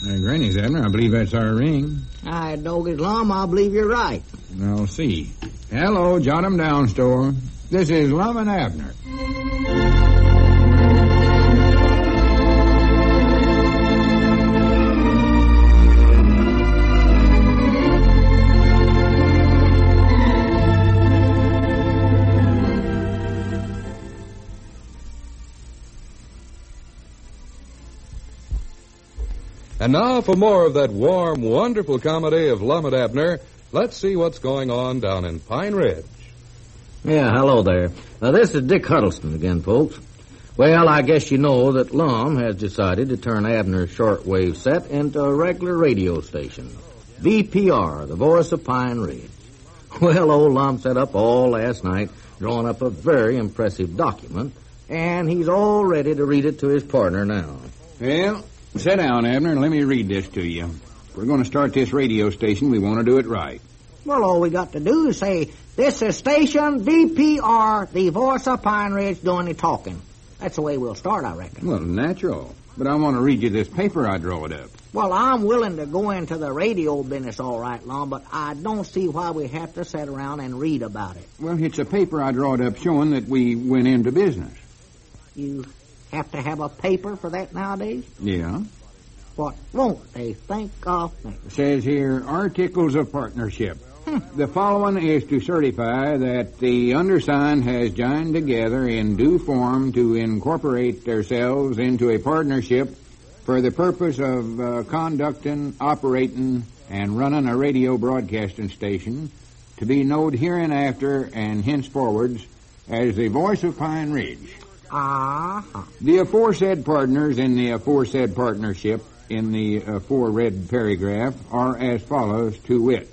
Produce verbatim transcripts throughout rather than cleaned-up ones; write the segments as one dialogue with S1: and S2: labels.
S1: Uh, Granny's, Abner. I believe that's our ring.
S2: I dog Islam, I believe you're right.
S1: I'll see. Hello, jot 'em down, store. This is Lum and Abner.
S3: And now for more of that warm, wonderful comedy of Lum and Abner, let's see what's going on down in Pine Ridge.
S2: Yeah, hello there. Now, this is Dick Huddleston again, folks. Well, I guess you know that Lum has decided to turn Abner's shortwave set into a regular radio station. V P R, the voice of Pine Ridge. Well, old Lum sat up all last night, drawing up a very impressive document, and he's all ready to read it to his partner now.
S1: Well, sit down, Abner, and let me read this to you. If we're going to start this radio station, we want to do it right.
S2: Well, all we got to do is say, this is station V P R, the voice of Pine Ridge, doing the talking. That's the way we'll start, I reckon.
S1: Well, natural. But I want to read you this paper I drawed up.
S2: Well, I'm willing to go into the radio business all right, Lum, but I don't see why we have to sit around and read about it.
S1: Well, it's a paper I drawed up showing that we went into business.
S2: You have to have a paper for that nowadays?
S1: Yeah.
S2: What won't they think of me?
S1: It says here, Articles of Partnership.
S2: Hmm.
S1: The following is to certify that the undersigned has joined together in due form to incorporate themselves into a partnership for the purpose of uh, conducting, operating, and running a radio broadcasting station to be known hereinafter and henceforwards as the Voice of Pine Ridge.
S2: Uh-huh.
S1: The aforesaid partners in the aforesaid partnership in the aforeread paragraph are as follows, to wit.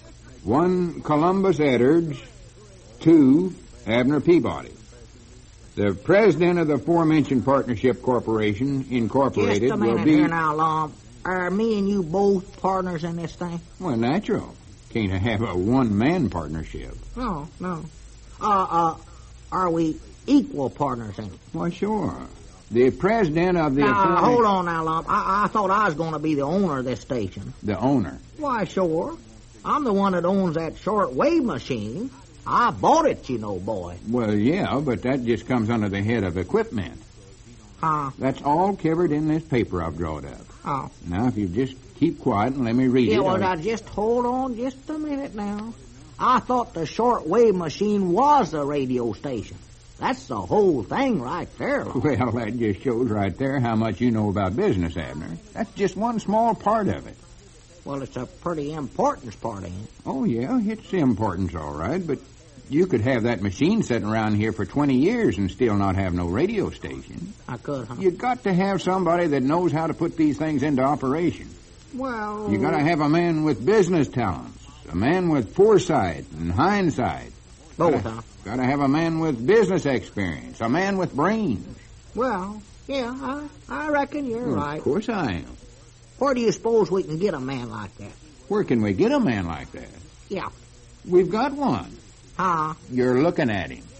S1: One, Columbus Edwards. Two, Abner Peabody. The president of the aforementioned Partnership Corporation, Incorporated,
S2: Just a minute
S1: will be...
S2: here now, Lum. Are me and you both partners in this thing?
S1: Well, natural. Can't have a one-man partnership.
S2: No, no. Uh, uh, are we equal partners in it?
S1: Why, sure. The president of the...
S2: Now,
S1: afore-
S2: hold on now, Lum. I, I thought I was going to be the owner of this station.
S1: The owner.
S2: Why, sure. I'm the one that owns that shortwave machine. I bought it, you know, boy.
S1: Well, yeah, but that just comes under the head of equipment.
S2: Huh?
S1: That's all covered in this paper I've drawn up.
S2: Oh.
S1: Now, if you just keep quiet and let me read
S2: Yeah,
S1: it...
S2: well,
S1: I...
S2: now, just hold on just a minute now. I thought the shortwave machine was a radio station. That's the whole thing right there, Lum.
S1: Well, that just shows right there how much you know about business, Abner. That's just one small part of it.
S2: Well, it's a pretty important part of it.
S1: Oh, yeah, it's importance, all right, but you could have that machine sitting around here for twenty years and still not have no radio station.
S2: I could, huh?
S1: You got to have somebody that knows how to put these things into operation.
S2: Well...
S1: You got to have a man with business talents, a man with foresight and hindsight.
S2: Both, huh?
S1: Got to have a man with business experience, a man with brains.
S2: Well, yeah, I, I reckon you're
S1: Well,
S2: right.
S1: Of course I am.
S2: Where do you suppose we can get a man like that?
S1: Where can we get a man like that?
S2: Yeah.
S1: We've got one.
S2: Huh?
S1: You're looking at him.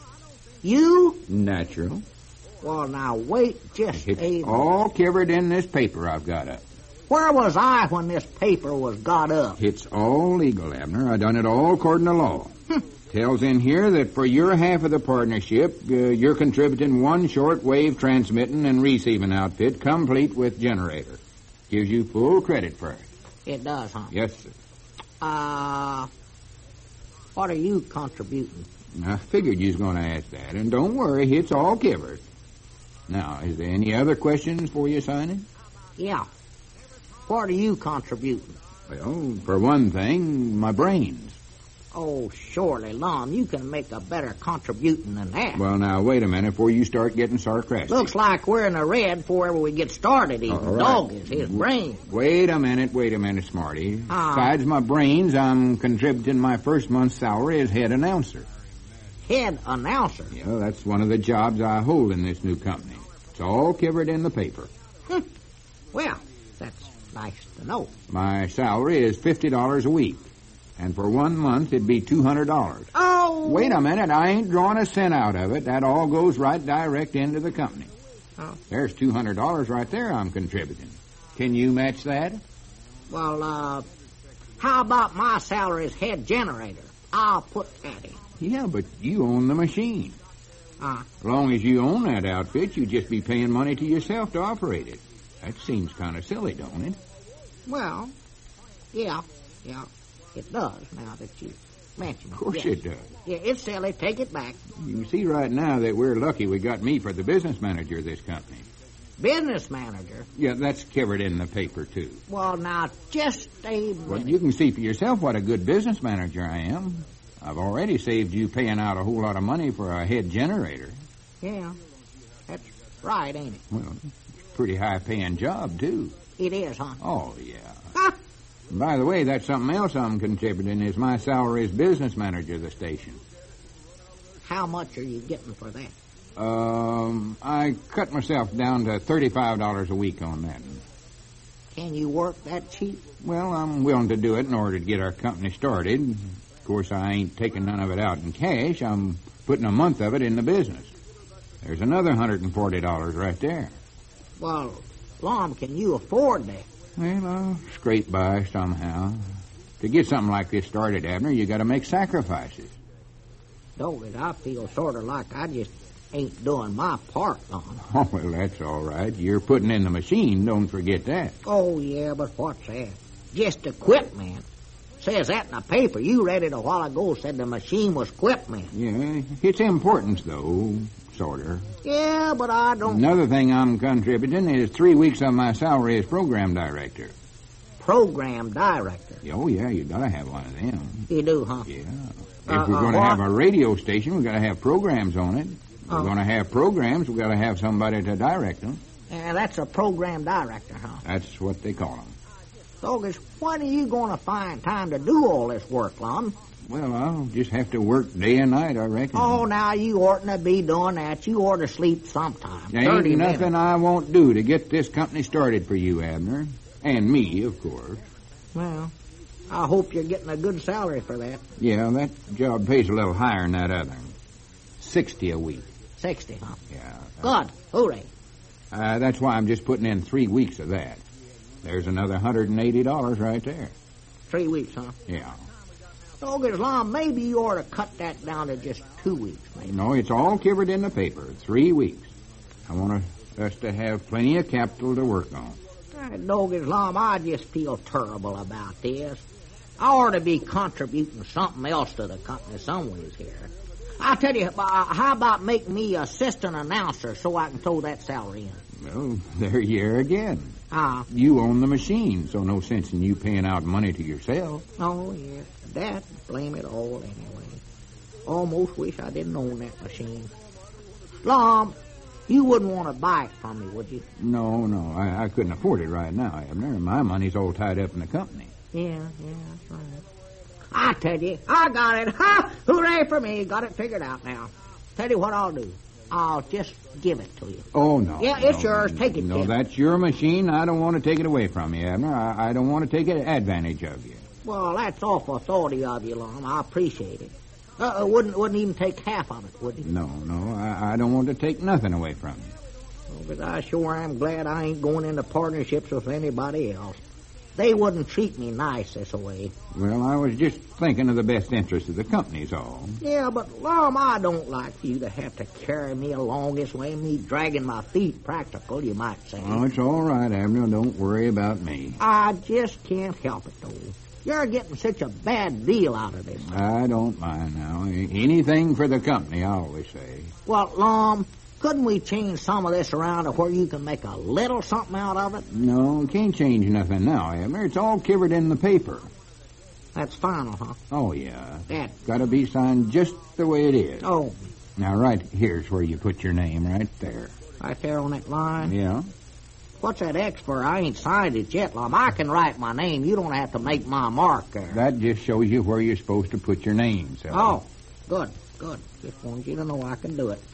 S2: You?
S1: Natural.
S2: Well, now, wait just
S1: It's
S2: a...
S1: all covered in this paper I've got up.
S2: Where was I when this paper was got up?
S1: It's all legal, Abner. I done it all according to law. Tells in here that for your half of the partnership, uh, you're contributing one short-wave transmitting and receiving outfit, complete with generator. Gives you full credit for it.
S2: It does, huh?
S1: Yes, sir.
S2: Uh, what are you contributing?
S1: I figured you was going to ask that, and don't worry, it's all covered. Now, is there any other questions before you sign it?
S2: Yeah. What are you contributing?
S1: Well, for one thing, my brains.
S2: Oh, surely, Lum, you can make a better contributing than that.
S1: Well, now, wait a minute before you start getting sarcastic.
S2: Looks like we're in the red before ever we get started, even.
S1: All right.
S2: Dog is his brain.
S1: Wait a minute, wait a minute, Smarty.
S2: Ah.
S1: Besides my brains, I'm contributing my first month's salary as head announcer.
S2: Head announcer?
S1: Yeah, that's one of the jobs I hold in this new company. It's all covered in the paper.
S2: Hmm. Well, that's nice to know.
S1: My salary is fifty dollars a week. And for one month, it'd be two hundred dollars.
S2: Oh!
S1: Wait a minute. I ain't drawing a cent out of it. That all goes right direct into the company.
S2: Oh.
S1: There's two hundred dollars right there I'm contributing. Can you match that?
S4: Well, uh, how about my salary as head generator? I'll put that in.
S1: Yeah, but you own the machine.
S4: Uh,
S1: As long as you own that outfit, you'd just be paying money to yourself to operate it. That seems kind of silly, don't it?
S4: well, yeah, yeah, it does now that you mention it.
S1: Of course
S4: yes.
S1: it does.
S4: Yeah, it's silly. Take it back.
S1: You can see right now that we're lucky we got me for the business manager of this company.
S4: Business manager?
S1: Yeah, that's covered in the paper, too.
S4: Well, now, just a minute.
S1: Well, you can see for yourself what a good business manager I am. I've already saved you paying out a whole lot of money for a head generator.
S4: Yeah, that's right, ain't it?
S1: Well, it's a pretty high-paying job, too.
S4: It is, huh?
S1: Oh, yeah.
S4: Ha!
S1: By the way, that's something else I'm contributing is my salary as business manager of the station.
S4: How much are you getting for that?
S1: Um, I cut myself down to thirty-five dollars a week on that.
S4: Can you work that cheap?
S1: Well, I'm willing to do it in order to get our company started. Of course, I ain't taking none of it out in cash. I'm putting a month of it in the business. There's another one hundred forty dollars right there.
S4: Well, Lom, can you afford that?
S1: Well, I'll scrape by somehow. To get something like this started, Abner, you got to make sacrifices.
S4: Don't I feel sort of like I just ain't doing my part, Lom.
S1: Oh, well, that's all right. You're putting in the machine. Don't forget that.
S4: Oh, yeah, but what's that? Just equipment. Says that in the paper. You read it a while ago, said the machine was equipment.
S1: Yeah, it's importance, though, sort of.
S4: Yeah, but I don't...
S1: Another thing I'm contributing is three weeks of my salary as program director.
S4: Program director?
S1: Oh, yeah, you got to have one of them.
S4: You do, huh?
S1: Yeah. If
S4: Uh,
S1: we're
S4: uh,
S1: going to
S4: what?
S1: have a radio station, we've got to have programs on it. If we're
S4: Oh.
S1: going to have programs, we've got to have somebody to direct them.
S4: And that's a program director, huh?
S1: That's what they call them.
S4: Doggos, when are you going to find time to do all this work, Lom?
S1: Well, I'll just have to work day and night, I reckon.
S4: Oh, now you oughtn't to be doing that. You ought to sleep sometime.
S1: There
S4: thirty
S1: ain't
S4: minutes.
S1: nothing I won't do to get this company started for you, Abner. And me, of course.
S4: Well, I hope you're getting a good salary for that.
S1: Yeah, that job pays a little higher than that other. Sixty a week.
S4: Sixty, huh?
S1: Yeah.
S4: Good. Hooray.
S1: Uh, that's why I'm just putting in three weeks of that. There's another one hundred eighty dollars right there.
S4: Three weeks, huh?
S1: Yeah.
S4: Doggos, Lom, maybe you ought to cut that down to just two weeks, maybe.
S1: No, it's all covered in the paper. Three weeks. I want us to have plenty of capital to work on.
S4: Uh, Doggos, Lom, I just feel terrible about this. I ought to be contributing something else to the company someways here. I'll tell you, uh, how about making me assistant announcer so I can throw that salary in?
S1: Well, there you're again.
S4: Ah,
S1: You own the machine, so no sense in you paying out money to yourself.
S4: oh, yeah. That, blame it all anyway. Almost wish I didn't own that machine. Lom, you wouldn't want to buy it from me, would you?
S1: No, no, I, I couldn't afford it right now, Abner. My money's all tied up in the company.
S4: Yeah, yeah, that's right. I tell you, I got it. Ha! Hooray for me. Got it figured out now. Tell you what I'll do. I'll just give it to you.
S1: Oh, no.
S4: Yeah, it's
S1: no,
S4: yours. Take it,
S1: No,
S4: Tim.
S1: that's your machine. I don't want to take it away from you, Abner. I, I don't want to take advantage of you.
S4: Well, that's awful thoughty of you, Lom. I appreciate it. Uh, uh, wouldn't wouldn't even take half of it, would you?
S1: No, no, I, I don't want to take nothing away from you.
S4: Oh, but I sure am glad I ain't going into partnerships with anybody else. They wouldn't treat me nice this way.
S1: Well, I was just thinking of the best interest of the company's all.
S4: Yeah, but, Lom, I don't like for you to have to carry me along this way, me dragging my feet practical, you might say.
S1: Oh, it's all right, Abner. Don't worry about me.
S4: I just can't help it, though. You're getting such a bad deal out of this.
S1: I don't mind now. Anything for the company, I always say.
S4: Well, Lom, couldn't we change some of this around to where you can make a little something out of it?
S1: No, can't change nothing now, Abner. It's all covered in the paper.
S4: That's final, huh?
S1: Oh, yeah.
S4: That.
S1: Got to be signed just the way it is.
S4: Oh,
S1: Now, right here's where you put your name, right there.
S4: right there on that line.
S1: Yeah?
S4: What's that X for? I ain't signed it yet, Lom. I can write my name. You don't have to make my mark there.
S1: That just shows you where you're supposed to put your name, so.
S4: Oh, good, good. Just wanted you to know I can do it.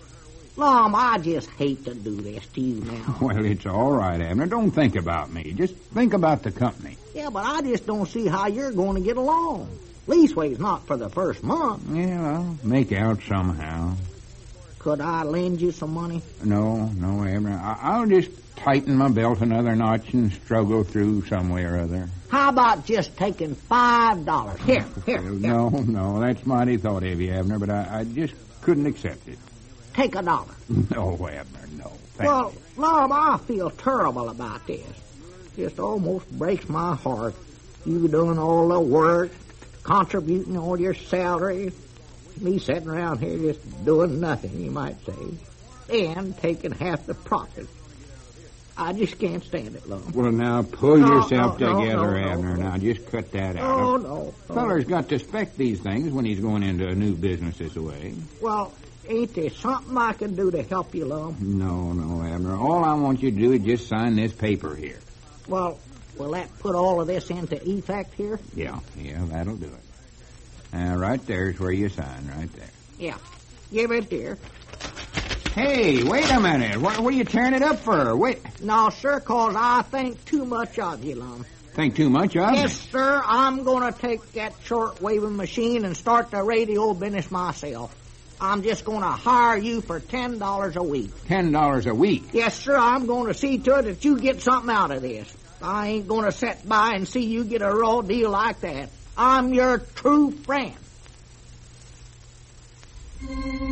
S4: Lom, I just hate to do this to you now.
S1: Well, it's all right, Abner. Don't think about me. Just think about the company.
S4: Yeah, but I just don't see how you're going to get along. Leastways, not for the first month.
S1: Yeah, I'll make out somehow.
S4: Could I lend you some money?
S1: No, no, Abner. I- I'll just tighten my belt another notch and struggle through some way or other.
S4: How about just taking five dollars? Here, here, here.
S1: No, no, that's mighty thought of you, Abner, but I, I just couldn't accept it.
S4: Take a dollar.
S1: No, Abner, no. Thank
S4: Well,
S1: you.
S4: Lord, I feel terrible about this. Just almost breaks my heart. You doing all the work, contributing all your salary, me sitting around here just doing nothing, you might say, and taking half the profit. I just can't stand it, Lum.
S1: Well, now, pull
S4: No,
S1: yourself
S4: no, no,
S1: together,
S4: no, no,
S1: Abner.
S4: no.
S1: Now, just cut that out.
S4: Oh, no.
S1: A
S4: no.
S1: feller's got to expect these things when he's going into a new business this way.
S4: Well, ain't there something I can do to help you, Lum?
S1: No, no, Abner. All I want you to do is just sign this paper here.
S4: Well, will that put all of this into effect here?
S1: Yeah, yeah, that'll do it. Uh, right there's where you sign, right there.
S4: Yeah. Give it here.
S1: Hey, wait a minute. What, what are you tearing it up for? Wait.
S4: No, sir, 'cause I think too much of you, Lum.
S1: Think too much of
S4: Yes, sir, I'm going to take that short-waving machine and start the radio business myself. I'm just going to hire you for ten dollars a week.
S1: Ten dollars a week.
S4: Yes, sir, I'm going to see to it that you get something out of this. I ain't going to sit by and see you get a raw deal like that. I'm your true friend.